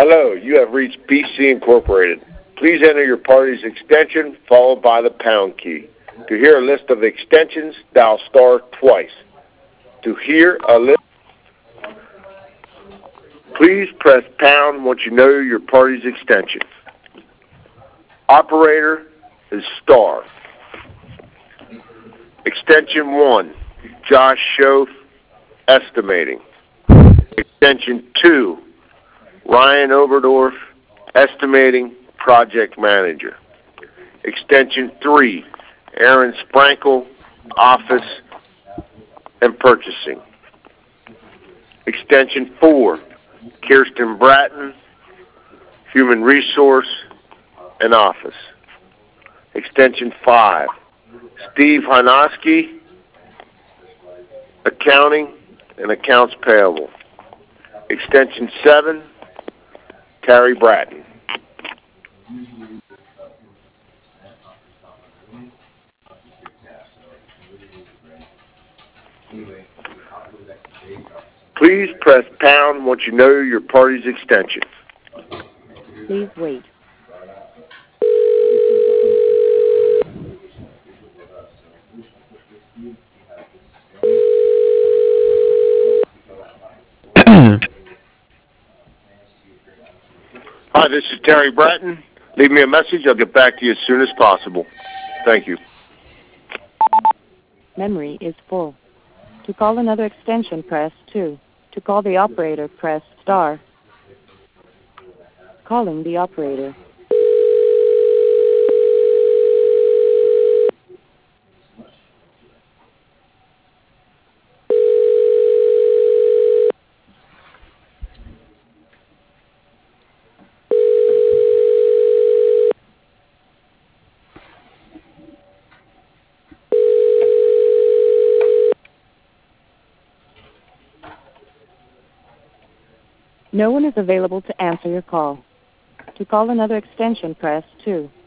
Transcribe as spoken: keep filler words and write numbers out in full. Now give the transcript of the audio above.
Hello, you have reached B C Incorporated. Please enter your party's extension followed by the pound key. To hear a list of extensions, dial star twice. To hear a list, please press pound once you know your party's extension. Operator is star. Extension one, Josh Schoaf, estimating. Extension two, Ryan Oberdorf, estimating project manager. Extension three, Aaron Sprankle, office and purchasing. Extension four, Kirsten Bratton, human resource and office. Extension five, Steve Hanoski, accounting and accounts payable. Extension seven, Terry Bratton. Please press pound once you know your party's extension. Please wait. Hi, this is Terry Bratton. Leave me a message. I'll get back to you as soon as possible. Thank you. Memory is full. To call another extension, press two. To call the operator, press star. Calling the operator. No one is available to answer your call. To call another extension, press two.